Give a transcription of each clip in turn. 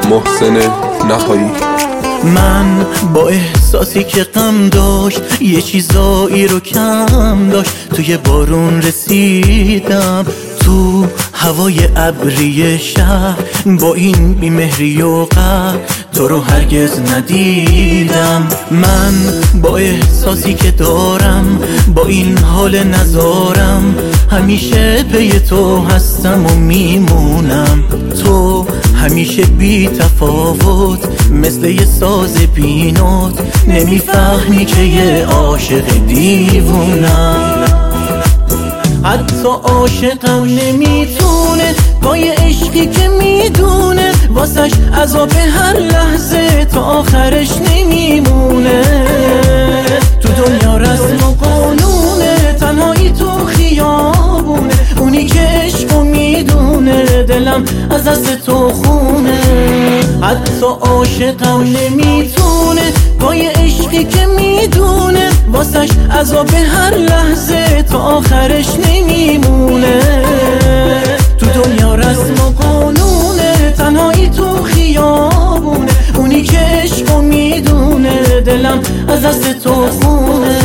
محسن نهایی. من با احساسی که غم داشت یه چیزایی رو کم داشت، توی بارون رسیدم تو هوای ابری شهر، با این بیمهری و قهر تو رو هرگز ندیدم. من با احساسی که دارم با این حال نزارم، همیشه پی تو هستم و میمونم. تو همیشه بی تفاوت مثل یه ساز بینات، نمیفهمی که یه عاشق دیوونم. حتی عاشقم نمیتونه با یه عشقی که میدونه واسش عذاب هر لحظه تا آخرش نمیمونه. تو دنیا رسم و قانونه، تنهایی تو خیابونه، اونی که عشقو میدونه دلم از دست تو خونه. حتی عاشقم نمیتونه با یه عشقی که میدونه واسش عذاب هر لحظه تا آخرش نمیمونه. تو دنیا رسم و قانونه، تنهایی تو خیابونه، اونی که عشقو میدونه دلم از دست تو خونه.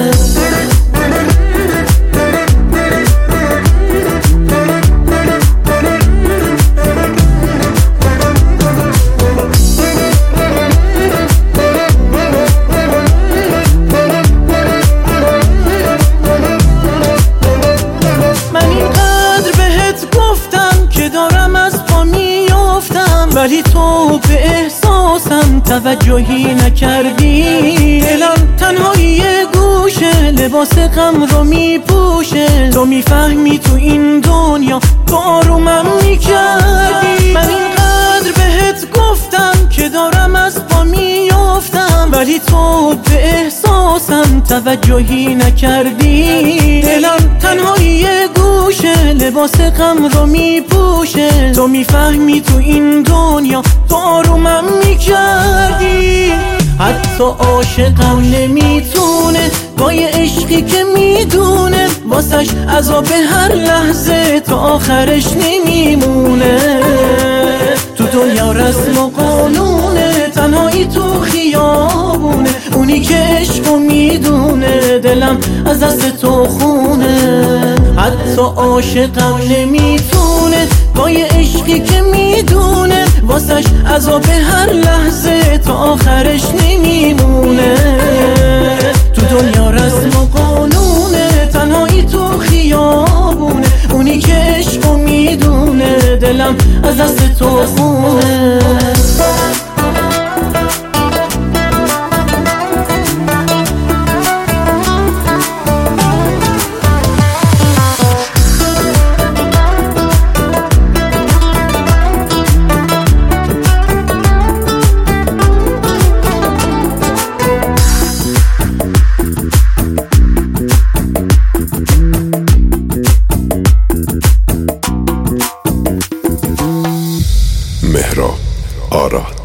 ولی تو به احساسم توجهی نکردی، دلم تنهایی گوشه لباس غم رو میپوشه. تو میفهمی تو این دنیا تو آرومم میکردی. من اینقدر بهت گفتم که دارم از پا میافتم، ولی تو به احساسم توجهی نکردی. دلم تنهایی گوشه لباس غم رو میپوشه. تو میفهمی تو این دنیا تو آرومم میکردی. حتی عاشقم نمیتونه با یه عشقی که میدونه واسش عذاب هر لحظه تا آخرش نمیمونه. تو دنیا رسم و قانونه، تنهایی تو خیابونه، اونی که عشقو میدونه دلم از دست تو خونه. حتی عاشقم نمیتونه با یه عشقی که میدونه واسش عذاب هر لحظه تا آخرش نمیمونه. تو دنیا رسم و قانونه، تنهایی تو خیابونه، اونی که عشقو میدونه دلم از دست تو خونه. مهراب آراد.